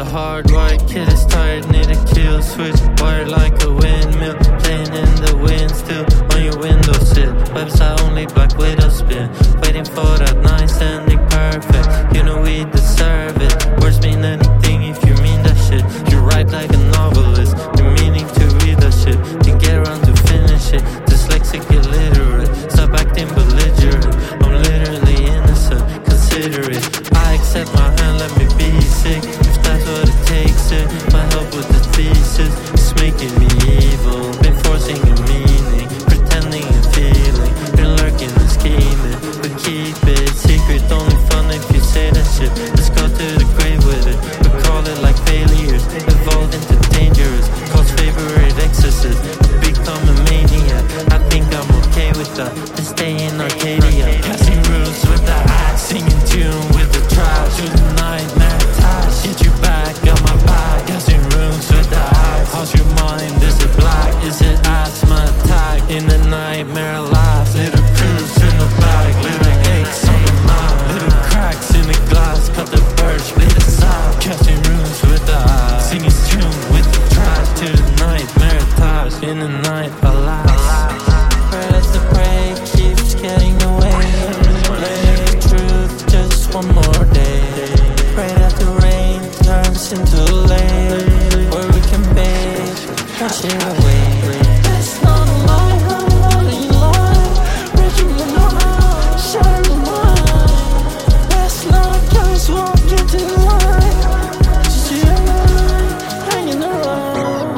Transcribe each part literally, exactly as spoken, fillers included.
hardwired kid is tired, need a kill switch. Wired like a windmill, playing in the wind still on your windowsill. Website only, black widow spin, waiting for that nice ending, perfect. You know we deserve it. Words mean anything if you mean that shit. You write like a novelist, the meaning to read that shit. Didn't get around to finish it. Dyslexic, illiterate, stop acting belligerent. I'm literally innocent, consider it. I accept my hand, let me be sick. If that's what it takes, it my help with the thesis. It's making me evil, been forcing a meaning, pretending and feeling, been lurking and scheming. But keep it secret, only fun if you say that shit. Let's go to the grave with it, but call it like failures, evolved into dangerous, cause favorite exorcist. Become a maniac, I think I'm okay with that. To stay in Arcadia, casting rules with the axe, singing tune with the trash. Through the nightmare attached, get you back on my back, casting rooms with the axe. How's your mind? Is it black? Is it asthma attack? In the nightmare life, little cruise in the back, little aches on the mind, little cracks in the glass, cut the bird, split the side, casting rooms with the axe, singing tune with the trash. To the nightmare attached, in the night alas. Right as the prey keeps getting away, lay truth just one more day. Pray that the rain turns into lane where we can bathe, wash it away. That's not a lie, I'm not a lie. Breaking the mind, shattering the mind. That's not a place, walk into the light. Just you and I, hanging around.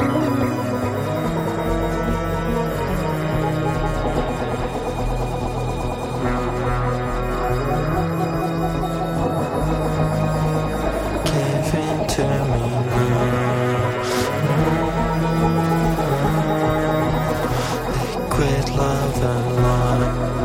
Give in to me now. Liquid love and love.